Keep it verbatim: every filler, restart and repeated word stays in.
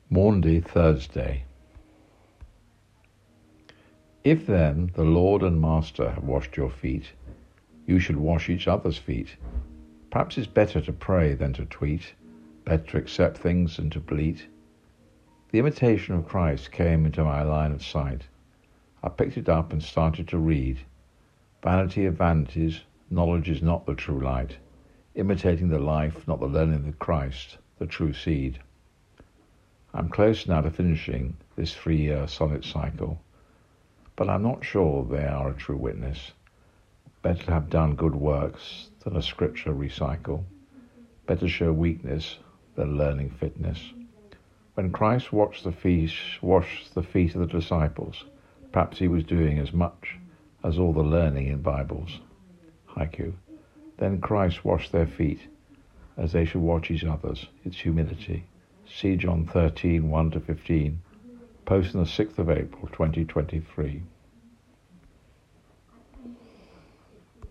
Maundy Thursday. If then the Lord and Master have washed your feet, you should wash each other's feet. Perhaps it's better to pray than to tweet, better to accept things than to bleat. The imitation of Christ came into my line of sight. I picked it up and started to read. Vanity of vanities, knowledge is not the true light. Imitating the life, not the learning of Christ, the true seed. I'm close now to finishing this three-year sonnet cycle, but I'm not sure they are a true witness. Better to have done good works than a scripture recycle. Better show weakness than learning fitness. When Christ washed the feet, washed the feet of the disciples, perhaps he was doing as much as all the learning in Bibles. Haiku. Then Christ washed their feet as they should watch each other's. It's humility. See John thirteen, one to fifteen, posted on the sixth of April, twenty twenty-three.